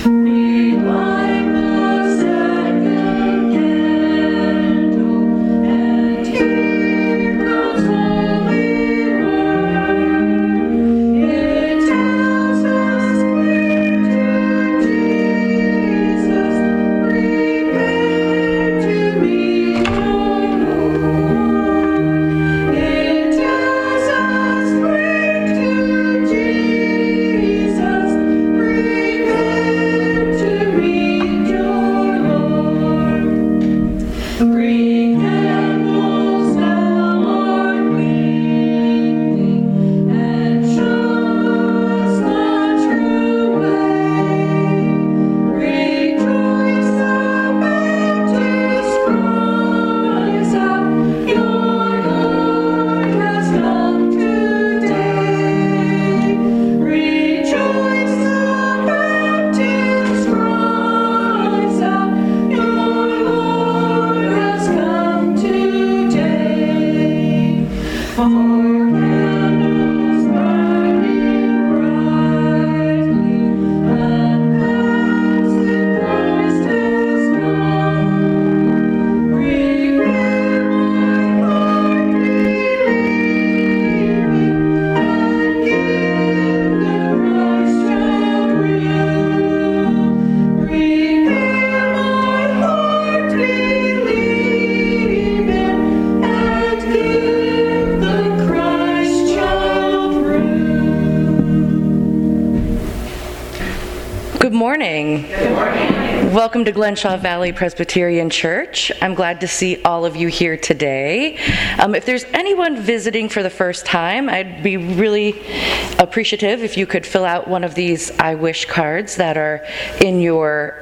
Good morning. Good morning. Welcome to Glenshaw Valley Presbyterian Church. I'm glad to see all of you here today. If there's anyone visiting for the first time, I'd be really appreciative if you could fill out one of these I Wish cards that are in your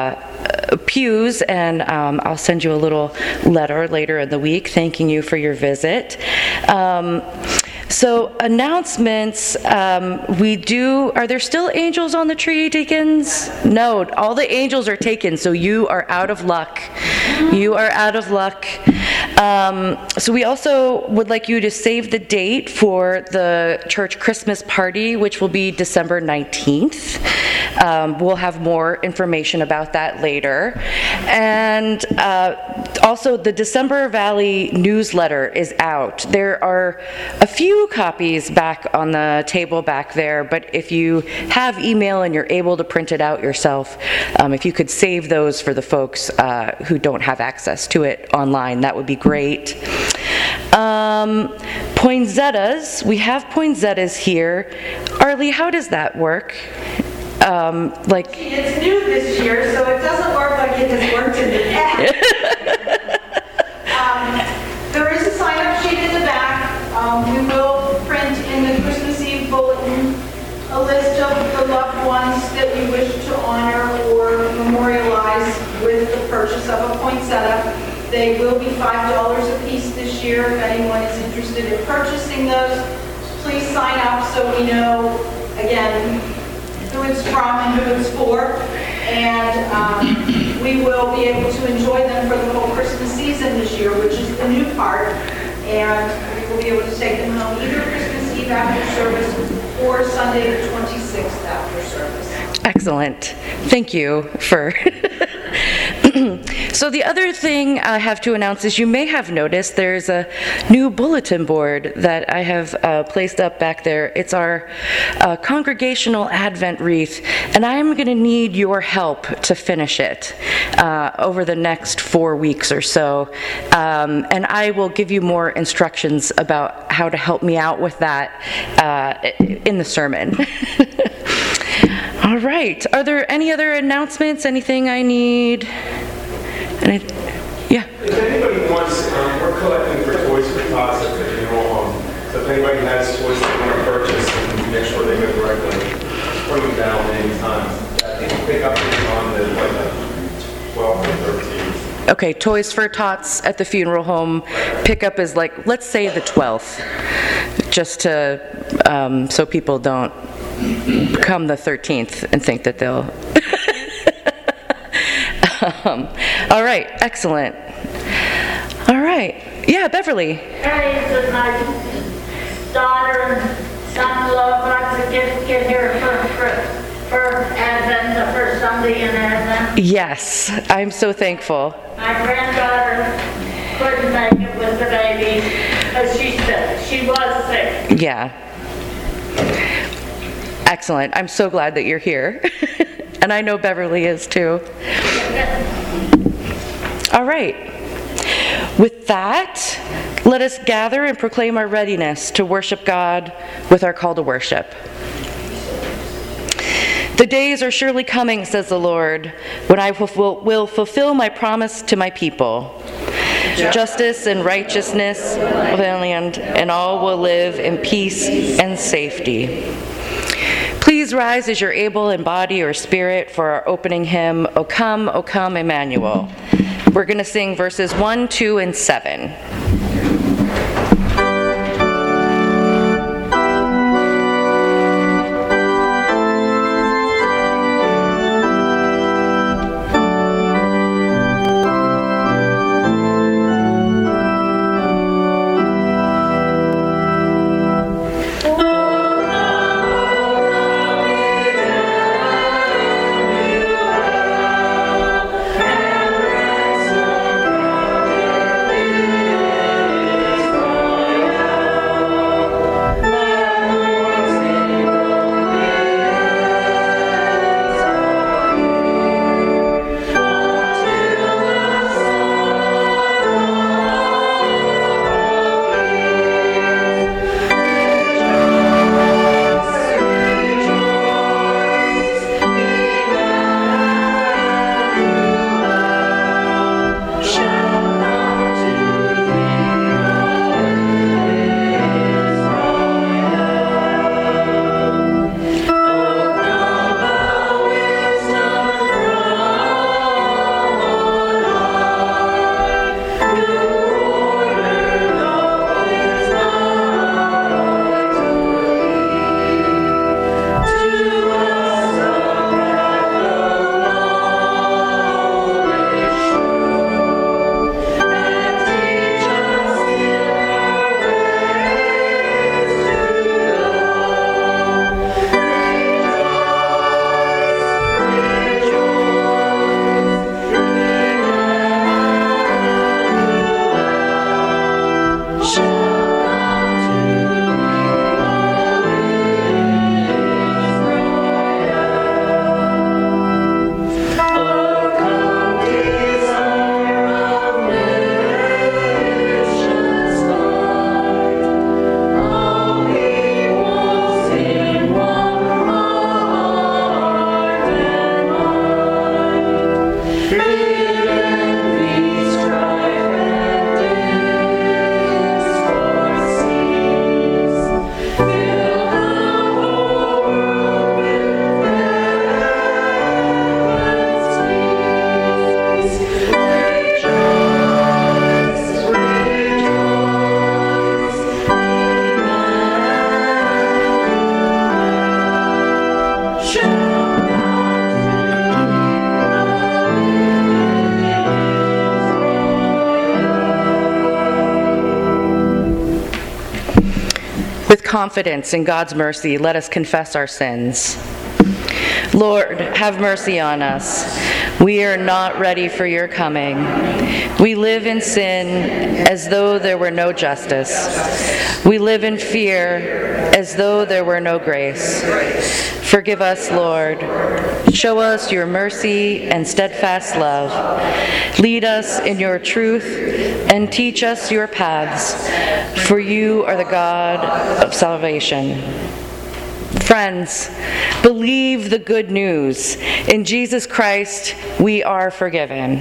pews, and I'll send you a little letter later in the week thanking you for your visit. So announcements, are there still angels on the tree, deacons? No, all the angels are taken, so you are out of luck. You are out of luck. So we also would like you to save the date for the church Christmas party, which will be December 19th. We'll have more information about that later. And also the December Valley newsletter is out. There are a few copies back on the table back there, but if you have email and you're able to print it out yourself, if you could save those for the folks who don't have access to it online, that would be great. Poinsettias, we have poinsettias here. Arlie, how does that work? It's new this year, so it doesn't work like it has worked in the past. There is a sign-up sheet in the back. We will print in the Christmas Eve bulletin a list of the loved ones that we wish to honor or memorialize with the purchase of a poinsettia. They will be $5 a piece this year. If anyone is interested in purchasing those, please sign up so we know, again, who it's from and who it's for, and we will be able to enjoy them for the whole Christmas season this year, which is the new part, and we will be able to take them home either Christmas Eve after service or Sunday the 26th after service. Excellent. Thank you for... So the other thing I have to announce is you may have noticed there's a new bulletin board that I have placed up back there. It's our congregational Advent wreath, and I'm going to need your help to finish it over the next 4 weeks or so. And I will give you more instructions about how to help me out with that in the sermon. All right. Are there any other announcements? Anything I need? Yeah. If anybody wants, we're collecting for Toys for Tots at the funeral home. So if anybody has toys they want to purchase, and make sure they go directly, bring them down anytime. I think pick up on the 12th or 13th. Okay, Toys for Tots at the funeral home. Pickup is let's say the 12th, just to so people don't come the 13th and think that they'll... all right, excellent. All right. Yeah, Beverly. Hey, it's my daughter and son-in-law brought the gift here for for Advent, the first Sunday in Advent. Yes, I'm so thankful. My granddaughter couldn't make it with the baby because she's sick. She was sick. Yeah. Excellent. I'm so glad that you're here. And I know Beverly is too. All right. With that, let us gather and proclaim our readiness to worship God with our call to worship. The days are surely coming, says the Lord, when I will fulfill my promise to my people. Justice and righteousness of the land, and all will live in peace and safety. Please rise as you're able in body or spirit for our opening hymn, O Come, Emmanuel. We're going to sing verses 1, 2, and 7. With confidence in God's mercy, let us confess our sins. Lord, have mercy on us. We are not ready for your coming. We live in sin as though there were no justice. We live in fear as though there were no grace. Forgive us, Lord. Show us your mercy and steadfast love. Lead us in your truth and teach us your paths, for you are the God of salvation. Friends, believe the good news. In Jesus Christ, we are forgiven.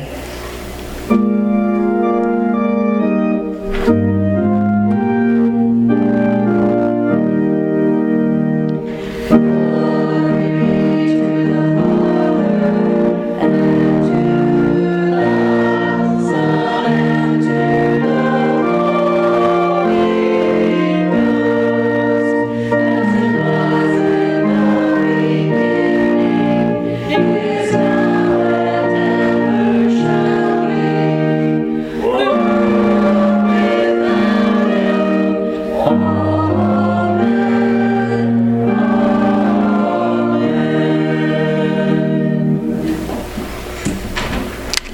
Is now and ever shall.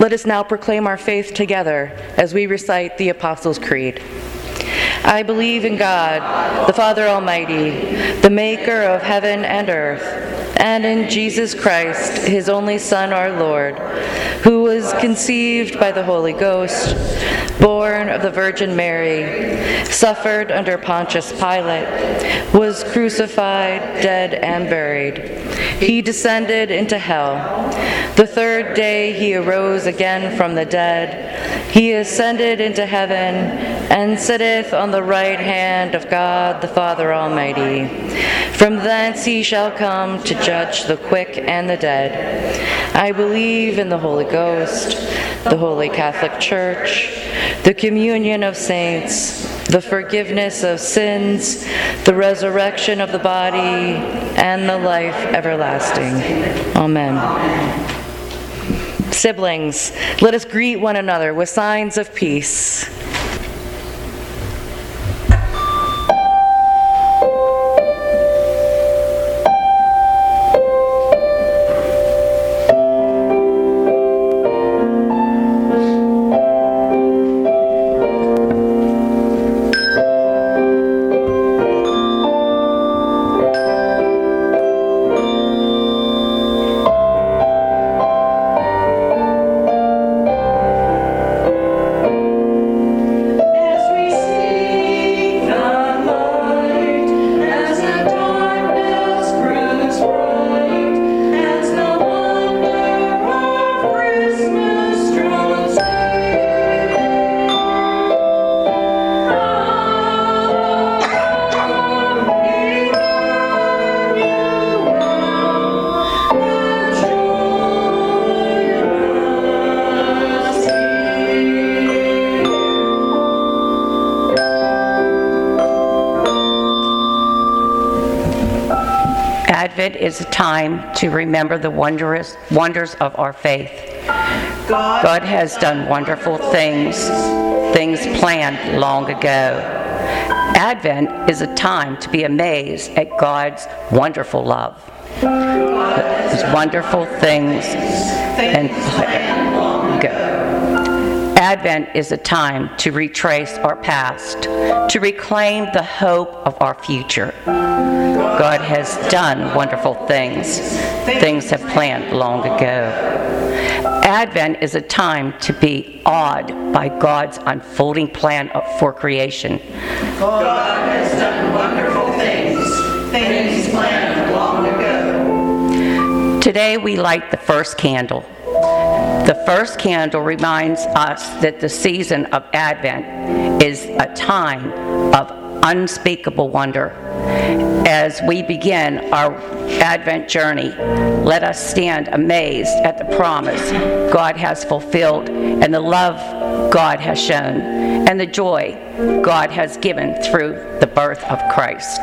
Let us now proclaim our faith together as we recite the Apostles' Creed. I believe in God, the Father Almighty, the maker of heaven and earth, and in Jesus Christ, his only Son, our Lord, who was conceived by the Holy Ghost, born of the Virgin Mary, suffered under Pontius Pilate, was crucified, dead, and buried. He descended into hell. The third day he arose again from the dead. He ascended into heaven and sitteth on the right hand of God the Father Almighty. From thence he shall come to judge the quick and the dead. I believe in the Holy Ghost, the Holy Catholic Church, the communion of saints, the forgiveness of sins, the resurrection of the body, and the life everlasting. Amen. Siblings, let us greet one another with signs of peace. Advent is a time to remember the wonders of our faith. God has done wonderful things planned long ago. Advent is a time to be amazed at God's wonderful love. His wonderful things and planned long ago. Advent is a time to retrace our past, to reclaim the hope of our future. God has done wonderful things have planned long ago. Advent is a time to be awed by God's unfolding plan for creation. God has done wonderful things planned long ago. Today we light the first candle. The first candle reminds us that the season of Advent is a time of unspeakable wonder. As we begin our Advent journey, let us stand amazed at the promise God has fulfilled and the love God has shown and the joy God has given through the birth of Christ.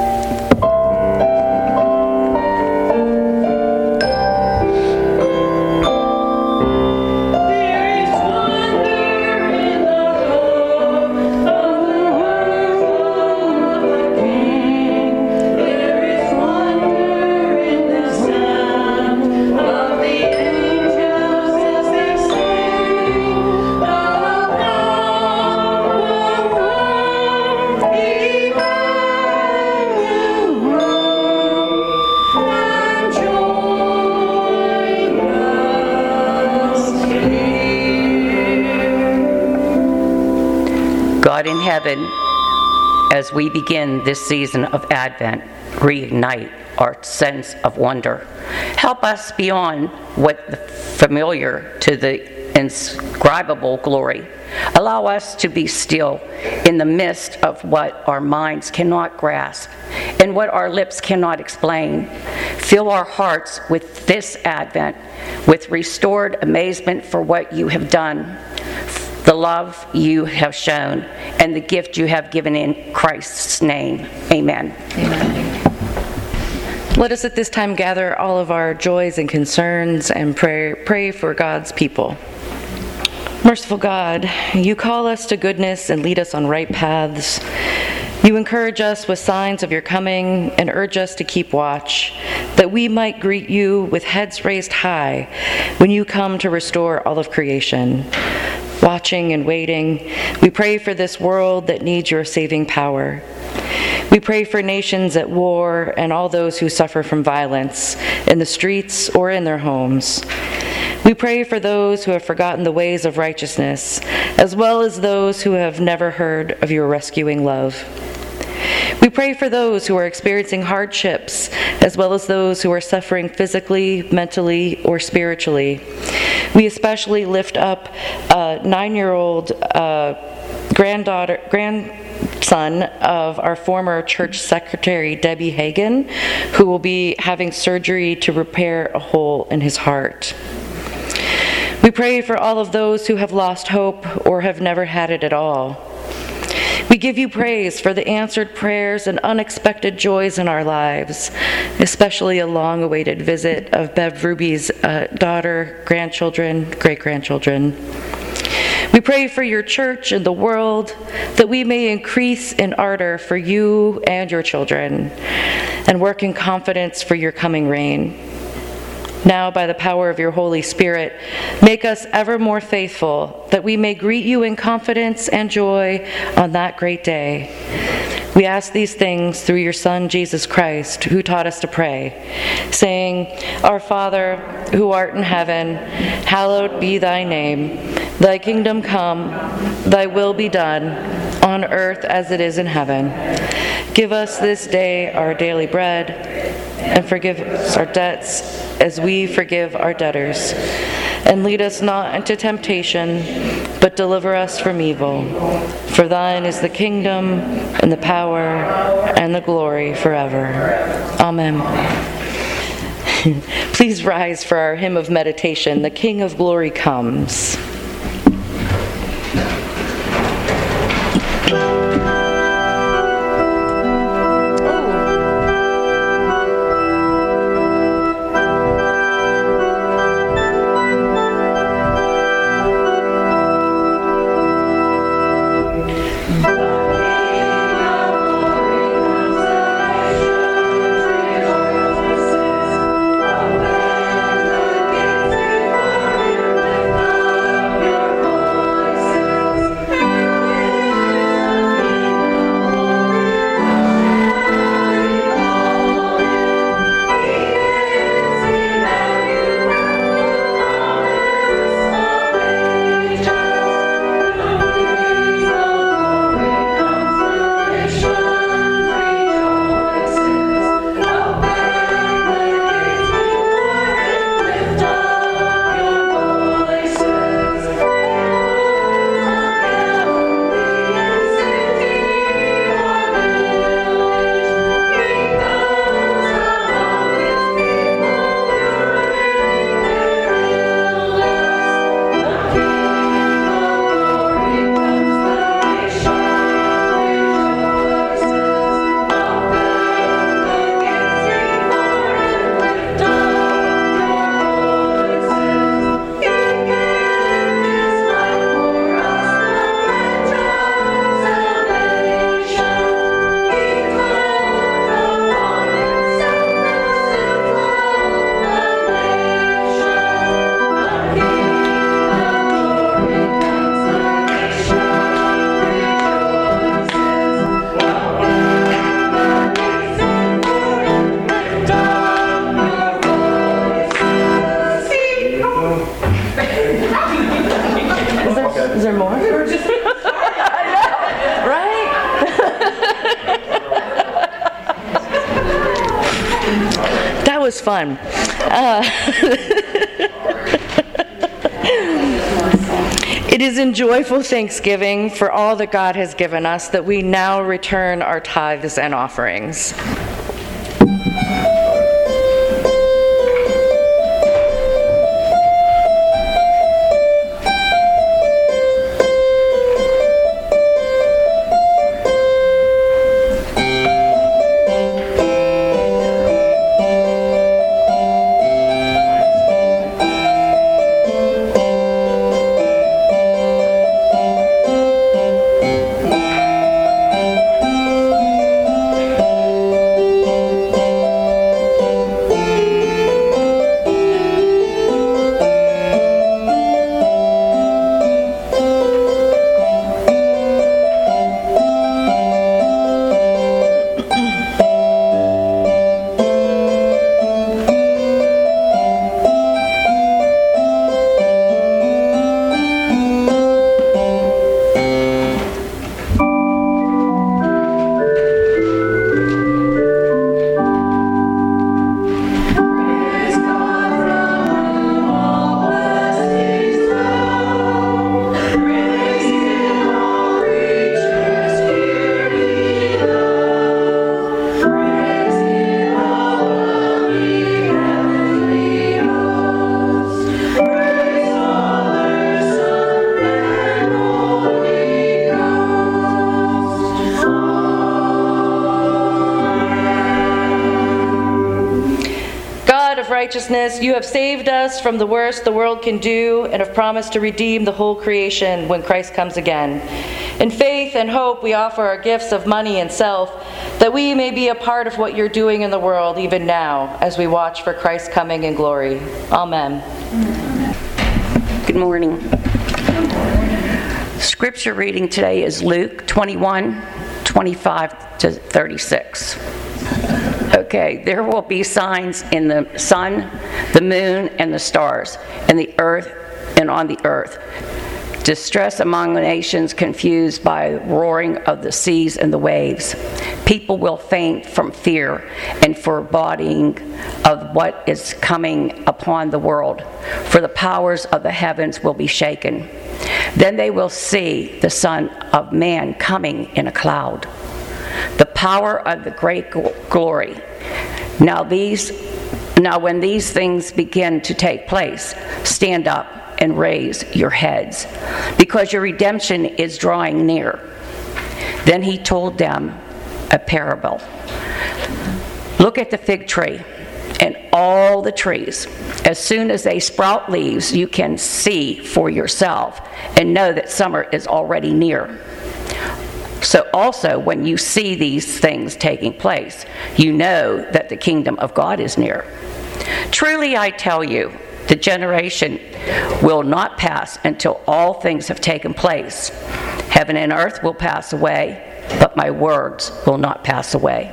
God in heaven, as we begin this season of Advent, reignite our sense of wonder. Help us beyond what the familiar to the indescribable glory. Allow us to be still in the midst of what our minds cannot grasp and what our lips cannot explain. Fill our hearts with this Advent with restored amazement for what you have done, the love you have shown, and the gift you have given in Christ's name. Amen. Amen. Let us at this time gather all of our joys and concerns and pray for God's people. Merciful God, you call us to goodness and lead us on right paths. You encourage us with signs of your coming and urge us to keep watch, that we might greet you with heads raised high when you come to restore all of creation. Watching and waiting, we pray for this world that needs your saving power. We pray for nations at war and all those who suffer from violence in the streets or in their homes. We pray for those who have forgotten the ways of righteousness, as well as those who have never heard of your rescuing love. We pray for those who are experiencing hardships, as well as those who are suffering physically, mentally, or spiritually. We especially lift up a 9-year-old grandson of our former church secretary, Debbie Hagan, who will be having surgery to repair a hole in his heart. We pray for all of those who have lost hope or have never had it at all. We give you praise for the answered prayers and unexpected joys in our lives, especially a long-awaited visit of Bev Ruby's daughter, grandchildren, great-grandchildren. We pray for your church and the world, that we may increase in ardor for you and your children, and work in confidence for your coming reign. Now, by the power of your Holy Spirit, make us ever more faithful, that we may greet you in confidence and joy on that great day. We ask these things through your Son, Jesus Christ, who taught us to pray, saying, Our Father, who art in heaven, hallowed be thy name. Thy kingdom come, thy will be done, on earth as it is in heaven. Give us this day our daily bread, and forgive us our debts as we forgive our debtors. And lead us not into temptation, but deliver us from evil. For thine is the kingdom, and the power, and the glory forever. Amen. Please rise for our hymn of meditation, The King of Glory Comes. Is there more? Right? That was fun. It is in joyful thanksgiving for all that God has given us that we now return our tithes and offerings. righteousness, you have saved us from the worst the world can do and have promised to redeem the whole creation when Christ comes again. In faith and hope, we offer our gifts of money and self, that we may be a part of what you're doing in the world even now, as we watch for Christ's coming in glory. Amen. Good morning. Scripture reading today is Luke 21:25-36. Okay, there will be signs in the sun, the moon, and the stars, and the earth and on the earth. Distress among the nations, confused by the roaring of the seas and the waves. People will faint from fear and foreboding of what is coming upon the world, for the powers of the heavens will be shaken. Then they will see the Son of Man coming in a cloud. The power of the great glory. Now when these things begin to take place, stand up and raise your heads, because your redemption is drawing near. Then he told them a parable. Look at the fig tree and all the trees. As soon as they sprout leaves, you can see for yourself and know that summer is already near. So also, when you see these things taking place, you know that the kingdom of God is near. Truly I tell you, the generation will not pass until all things have taken place. Heaven and earth will pass away, but my words will not pass away.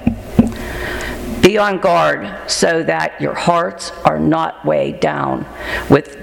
Be on guard so that your hearts are not weighed down with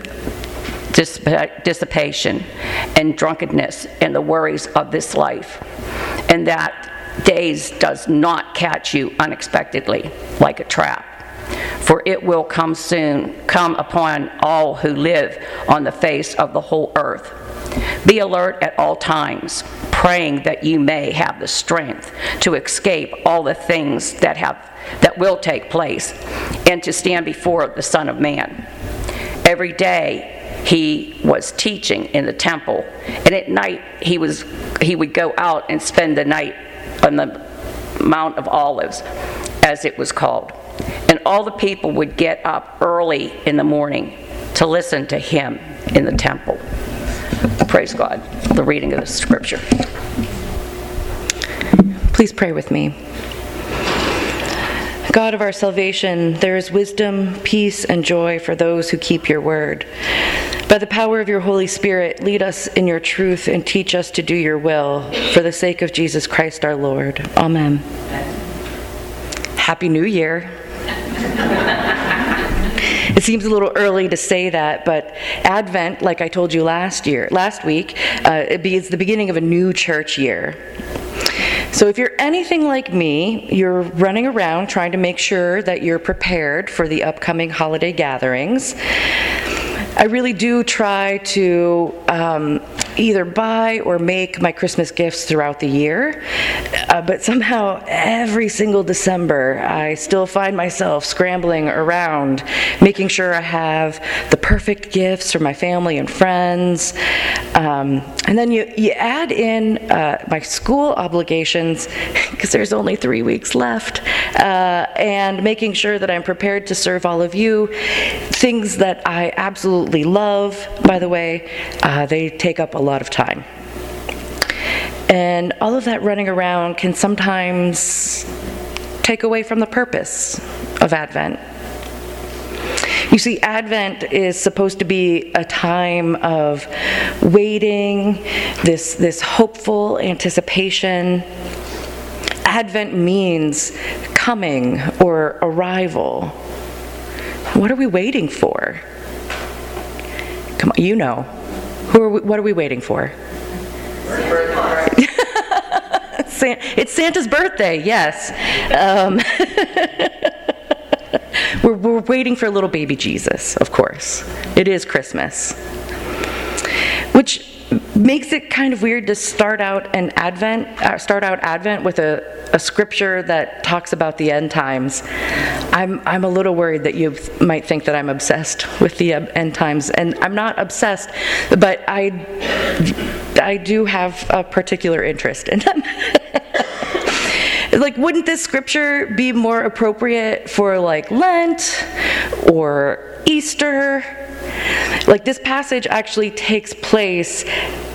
dissipation and drunkenness and the worries of this life, and that days does not catch you unexpectedly like a trap. For it will come upon all who live on the face of the whole earth. Be alert at all times, praying that you may have the strength to escape all the things that will take place, and to stand before the Son of Man. Every day he was teaching in the temple, and at night he would go out and spend the night on the Mount of Olives, as it was called. And all the people would get up early in the morning to listen to him in the temple. Praise God. The reading of the scripture. Please pray with me. God of our salvation, there is wisdom, peace, and joy for those who keep your word. By the power of your Holy Spirit, lead us in your truth and teach us to do your will, for the sake of Jesus Christ our Lord. Amen. Happy New Year. It seems a little early to say that, but Advent, like I told you last week, it's the beginning of a new church year. So if you're anything like me, you're running around trying to make sure that you're prepared for the upcoming holiday gatherings. I really do try to either buy or make my Christmas gifts throughout the year, but somehow every single December I still find myself scrambling around, making sure I have the perfect gifts for my family and friends. And then you add in my school obligations, because there's only 3 weeks left, and making sure that I'm prepared to serve all of you. Things that I absolutely love, by the way, they take up a lot of time. And all of that running around can sometimes take away from the purpose of Advent. You see, Advent is supposed to be a time of waiting, this hopeful anticipation. Advent means coming or arrival. What are we waiting for? Come on, you know. What are we waiting for? It's Santa's birthday, yes. We're waiting for little baby Jesus, of course. It is Christmas. Which makes it kind of weird to start out Advent with a scripture that talks about the end times. I'm a little worried that you might think that I'm obsessed with the end times, and I'm not obsessed, but I do have a particular interest in them. Like, wouldn't this scripture be more appropriate for like Lent or Easter? Like, this passage actually takes place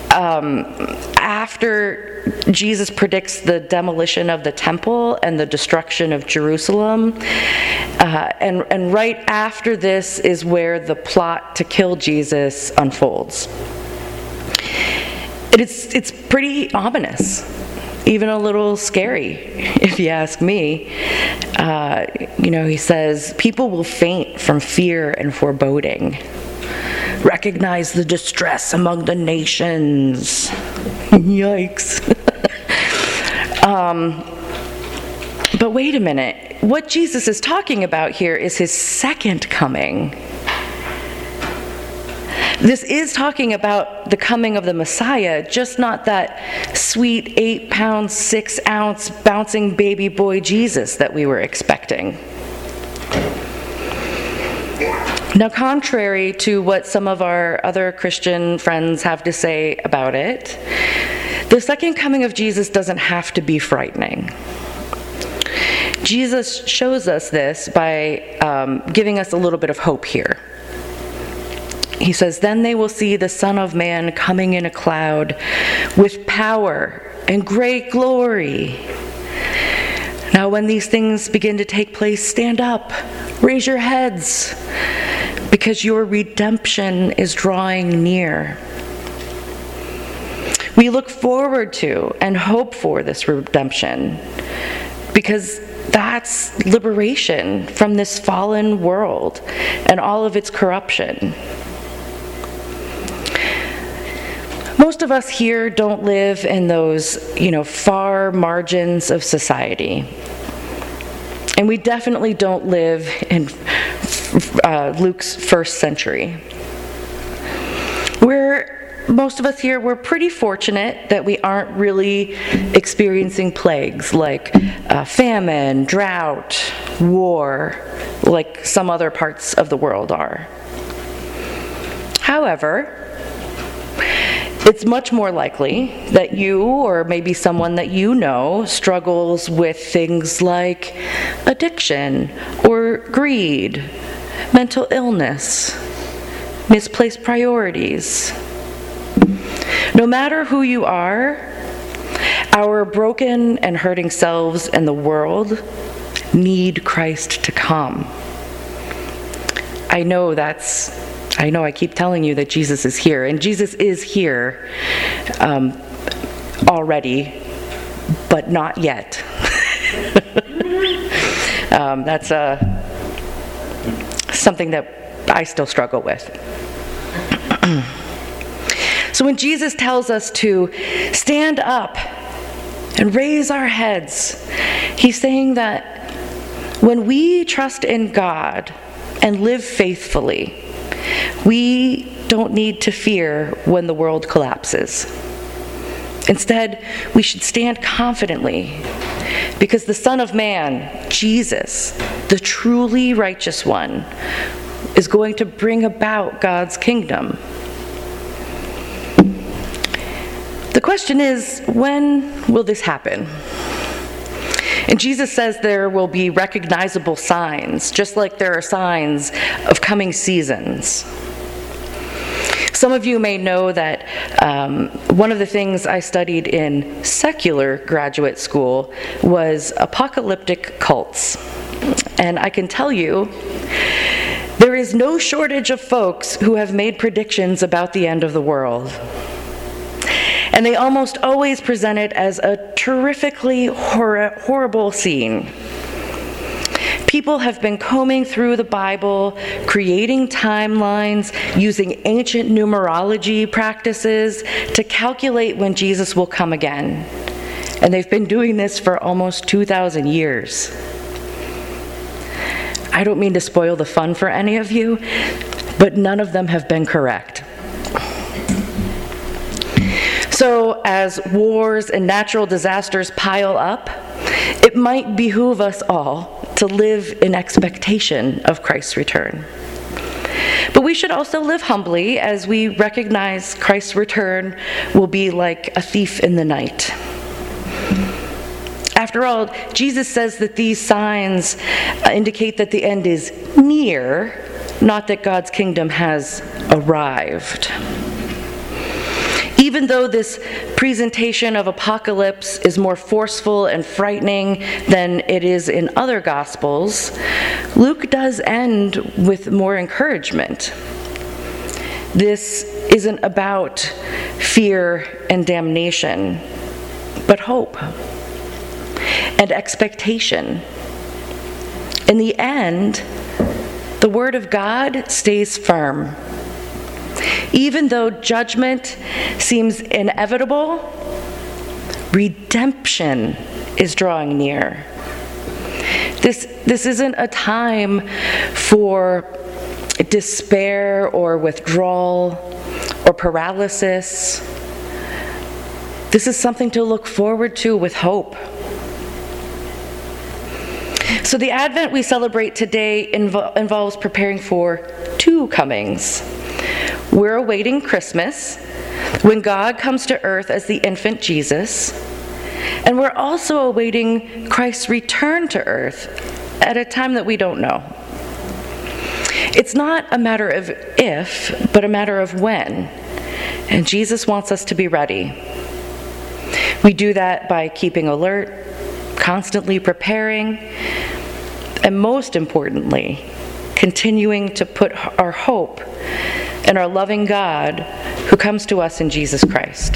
after Jesus predicts the demolition of the temple and the destruction of Jerusalem. And right after this is where the plot to kill Jesus unfolds. It's pretty ominous, even a little scary, if you ask me. He says, people will faint from fear and foreboding. Recognize the distress among the nations. Yikes. But wait a minute. What Jesus is talking about here is his second coming. This is talking about the coming of the Messiah, just not that sweet 8-pound, 6-ounce bouncing baby boy Jesus that we were expecting. Now, contrary to what some of our other Christian friends have to say about it, the second coming of Jesus doesn't have to be frightening. Jesus shows us this by giving us a little bit of hope here. He says, "Then they will see the Son of Man coming in a cloud with power and great glory. Now when these things begin to take place, stand up, raise your heads, because your redemption is drawing near." We look forward to and hope for this redemption because that's liberation from this fallen world and all of its corruption. Most of us here don't live in those, far margins of society. And we definitely don't live in Luke's first century. Most of us here, we're pretty fortunate that we aren't really experiencing plagues like famine, drought, war, like some other parts of the world are. However, it's much more likely that you, or maybe someone that you know, struggles with things like addiction or greed, mental illness, misplaced priorities. No matter who you are, our broken and hurting selves and the world need Christ to come. I know I keep telling you that Jesus is here, and Jesus is here already, but not yet. That's something that I still struggle with. So when Jesus tells us to stand up and raise our heads, he's saying that when we trust in God and live faithfully, we don't need to fear when the world collapses. Instead, we should stand confidently because the Son of Man, Jesus, the truly righteous one, is going to bring about God's kingdom. The question is, when will this happen? And Jesus says there will be recognizable signs, just like there are signs of coming seasons. Some of you may know that one of the things I studied in secular graduate school was apocalyptic cults. And I can tell you, there is no shortage of folks who have made predictions about the end of the world. And they almost always present it as a terrifically horrible scene. People have been combing through the Bible, creating timelines, using ancient numerology practices to calculate when Jesus will come again. And they've been doing this for almost 2,000 years. I don't mean to spoil the fun for any of you, but none of them have been correct. So as wars and natural disasters pile up, it might behoove us all to live in expectation of Christ's return. But we should also live humbly as we recognize Christ's return will be like a thief in the night. After all, Jesus says that these signs indicate that the end is near, not that God's kingdom has arrived. Even though this presentation of apocalypse is more forceful and frightening than it is in other Gospels, Luke does end with more encouragement. This isn't about fear and damnation, but hope and expectation. In the end, the Word of God stays firm. Even though judgment seems inevitable, redemption is drawing near. This isn't a time for despair or withdrawal or paralysis. This is something to look forward to with hope. So the Advent we celebrate today involves preparing for two comings. We're awaiting Christmas, when God comes to earth as the infant Jesus, and we're also awaiting Christ's return to earth at a time that we don't know. It's not a matter of if, but a matter of when, and Jesus wants us to be ready. We do that by keeping alert, constantly preparing, and most importantly, continuing to put our hope in our loving God who comes to us in Jesus Christ.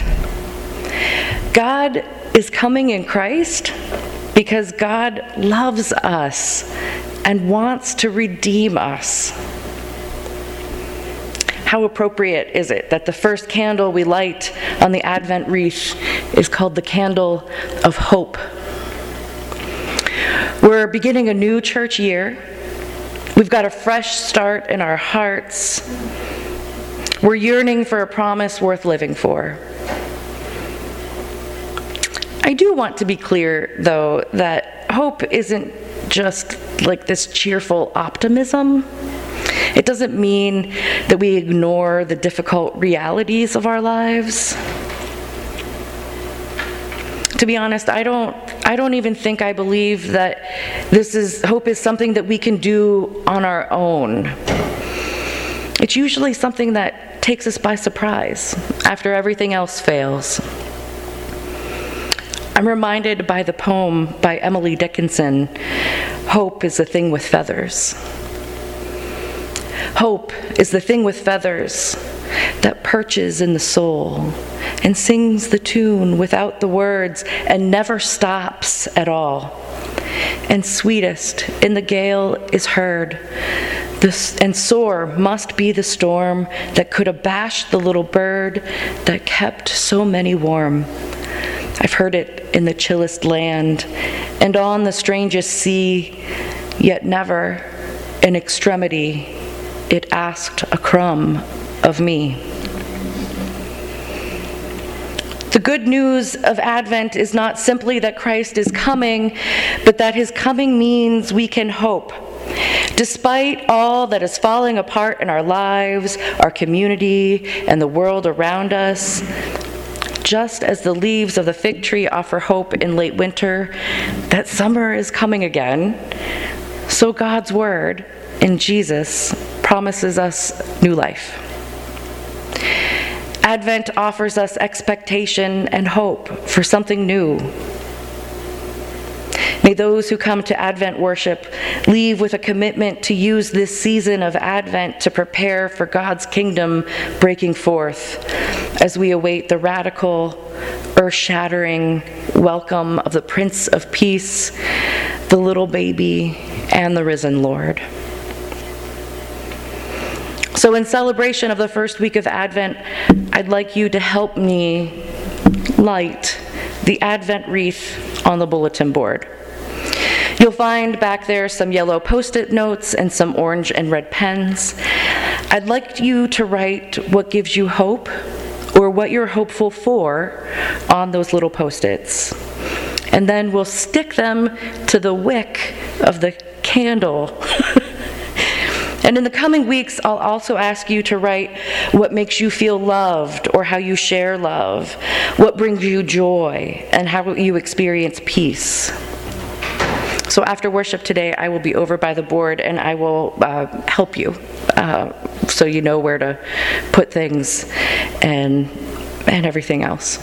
God is coming in Christ because God loves us and wants to redeem us. How appropriate is it that the first candle we light on the Advent wreath is called the candle of hope? We're beginning a new church year. We've got a fresh start in our hearts. We're yearning for a promise worth living for. I do want to be clear, though, that hope isn't just like this cheerful optimism. It doesn't mean that we ignore the difficult realities of our lives. To be honest, I don't even think I believe that hope is something that we can do on our own. It's usually something that takes us by surprise after everything else fails. I'm reminded by the poem by Emily Dickinson, "Hope is the thing with feathers." Hope is the thing with feathers that perches in the soul and sings the tune without the words and never stops at all. And sweetest in the gale is heard, and sore must be the storm that could abash the little bird that kept so many warm. I've heard it in the chillest land and on the strangest sea, yet never in extremity it asked a crumb of me. The good news of Advent is not simply that Christ is coming, but that his coming means we can hope. Despite all that is falling apart in our lives, our community, and the world around us, just as the leaves of the fig tree offer hope in late winter that summer is coming again, so God's word in Jesus promises us new life. Advent offers us expectation and hope for something new. May those who come to Advent worship leave with a commitment to use this season of Advent to prepare for God's kingdom breaking forth as we await the radical, earth-shattering welcome of the Prince of Peace, the little baby, and the risen Lord. So in celebration of the first week of Advent, I'd like you to help me light the Advent wreath on the bulletin board. You'll find back there some yellow Post-it notes and some orange and red pens. I'd like you to write what gives you hope or what you're hopeful for on those little Post-its. And then we'll stick them to the wick of the candle And in the coming weeks, I'll also ask you to write what makes you feel loved or how you share love, what brings you joy, and how you experience peace. So after worship today, I will be over by the board and I will help you so you know where to put things and everything else.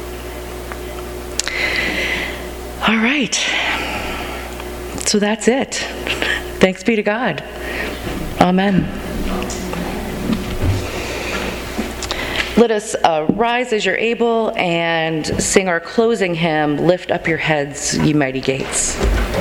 All right. So that's it. Thanks be to God. Amen. Let us rise as you're able and sing our closing hymn, Lift Up Your Heads, Ye Mighty Gates.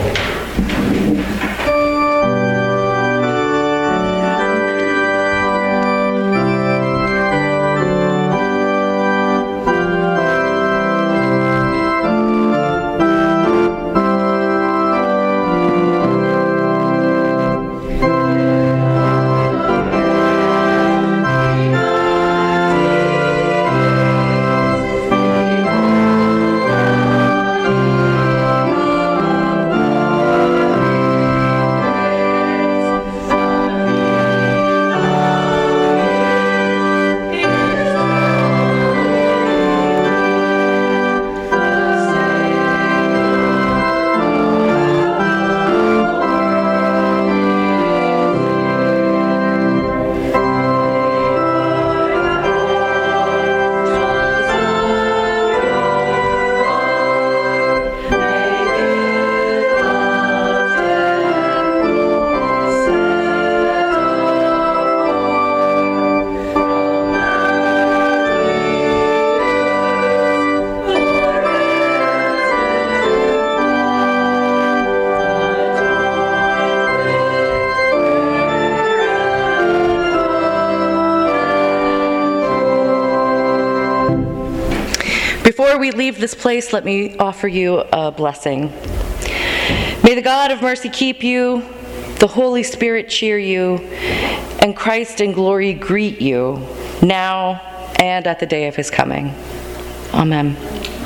Before we leave this place, let me offer you a blessing. May the God of mercy keep you, the Holy Spirit cheer you, and Christ in glory greet you, now and at the day of his coming. Amen.